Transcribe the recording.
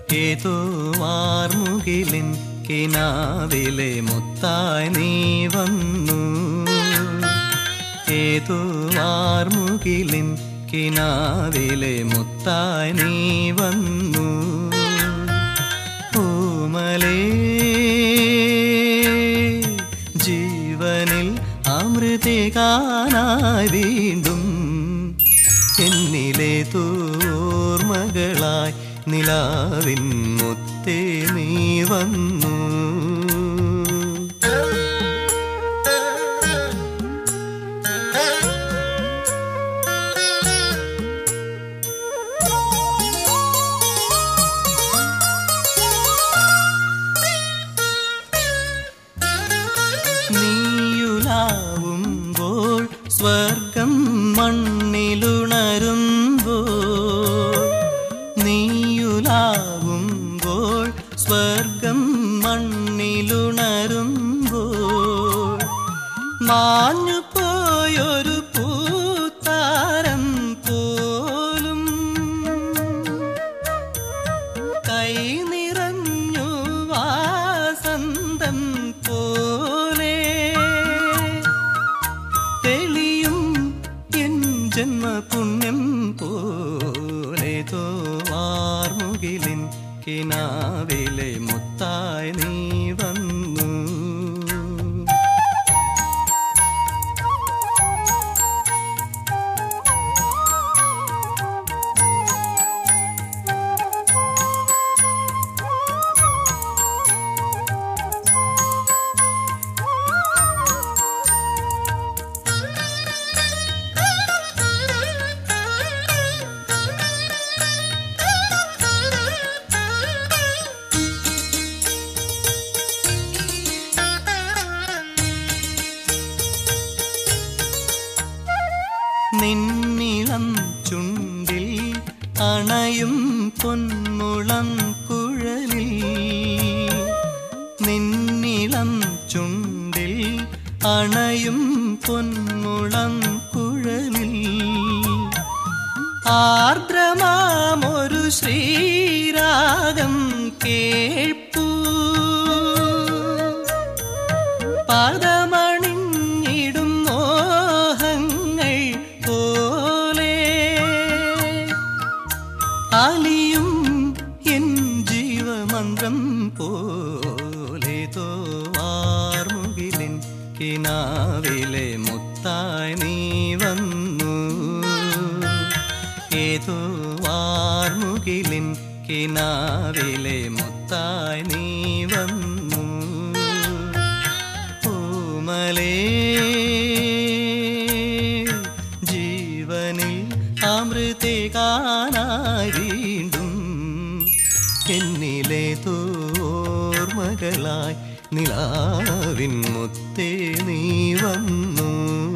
ഏതോ വാർമുകിലിൻ കിനാവിലെ മുത്തായി നീ വന്നു. ഏതോ വാർമുകിലിൻ കിനാവിലെ മുത്തായി നീ വന്നു. ഓമലേ ജീവനിൽ അമൃതേകാനായി വീണ്ടും എന്നിലെ തോർമകളായി നിലാവിൻ മുത്തേ നീ വന്നു. നീയുലാവുമ്പോൾ സ്വർഗം മണ്ണിലുണരുമ്പോൾ, നീയുലാവുമ്പോൾ സ്വർഗം മണ്ണിലുണരുമ്പോൾ, മാഞ്ഞു പോയൊരു പൂത്താരം പോലും കൈ നിറഞ്ഞു വാസന്തം പോലെ തെളിയും എൻ ജന്മപുണ്യം പോലെ. വാർമുകിലിൻ കിനാവിലെ മുത്തായി നീ വന്നു. നിന്നിളം ചുണ്ടിൽ അണയും പൊന്മുളം കുഴലിൽ, നിന്നിളം ചുണ്ടിൽ അണയും പൊന്മുളം കുഴലിൽ, ആർദ്രമാമൊരു ശ്രീരാഗം കേൾപ്പൂ. പദമണിഞ്ഞിടും മോഹങ്ങൾ പോലെ അലിയും എൻ ജീവമന്ത്രം പോലെ. വാർമുകിലിൻ കിനാവിലെ മുത്തായി നീ വന്നു. ഏതോ വാർമുകിലിൻ കിനാവിലെ മുത്തായി നീ വന്നു. ഓമലേ ജീവനിൽ അമൃതേകാനായി വീണ്ടും എന്നിലെ തോർമകളായി നിലാവിൻ മുത്തേ നീ വന്നു.